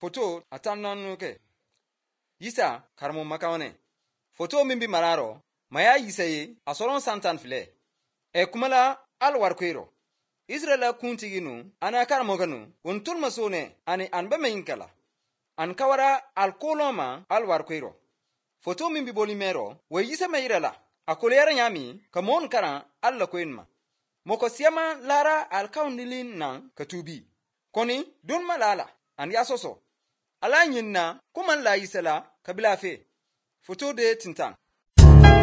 Foto atamnan ke. Yisa karmo makawane. Foto mimbi mararo. Maya yisaye asoron santan file. E kumala alwar kwero. Israela kuntiginu ana karmoganu. Untul masone ani anbe meyinkala. An kawara alkoloma alwar kwero. Foto mimbi bolimero. We yisa mayirala. Akolera nyami kamon karan alla kwenma. Moko siyama lara alkaunilin nan katubi. Koni dun malala an yasoso. Ala nyinna kuman la yisala kabila fe. Foto de tintan.